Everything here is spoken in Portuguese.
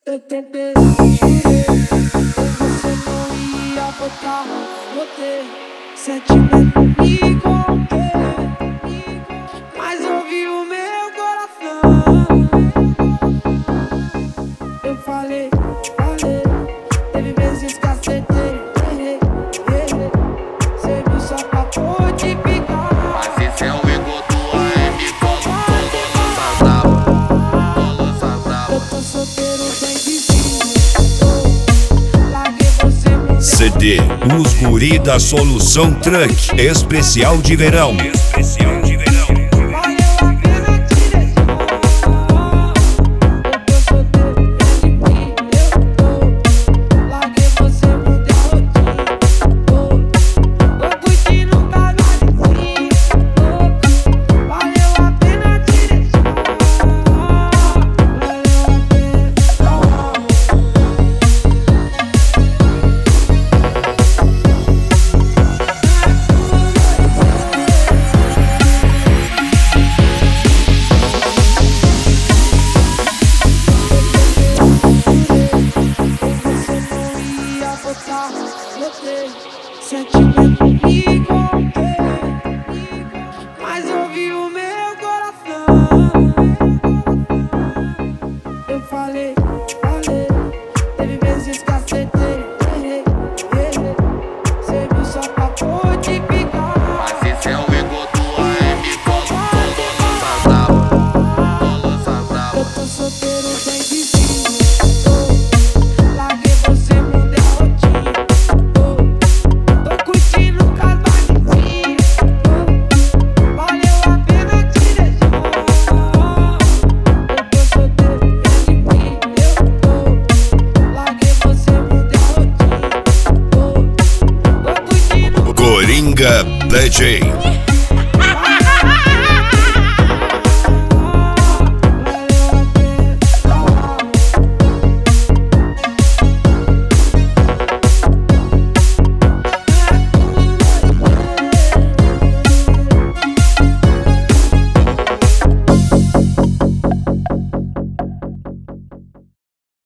Eu tentei, jurei, você não ia voltar. Botei sentimento e contei, mas ouvi o meu coração. Eu falei, teve vezes que acertei, errei. Cê viu só pra te picar. Mas esse é o ego do AM, balança brava. Eu tô solteiro bem vizinho, larguei você por CD Os Guri da Solução Truck Especial de Verão. valeu a pena te deixar. Eu tô solteiro bem vizinho, larguei você por derrotinho. Tô curtindo cada vizinho, valeu a pena te deixar. Valeu a ia voltar, botei sentimento e contei, mas ouvi o meu coração. Eu falei, teve vezes que acertei, errei. Cê viu só pra te picar. Mas esse é o ego do AM, balança brava. Eu tô solteiro bem vizinho, larguei você por derrotinho. Tô curtindo cada vizinho, valeu a pena te deixar. Eu tô solteiro bem vizinho, larguei você por derrotinho. Tô curtindo Coringa DJ.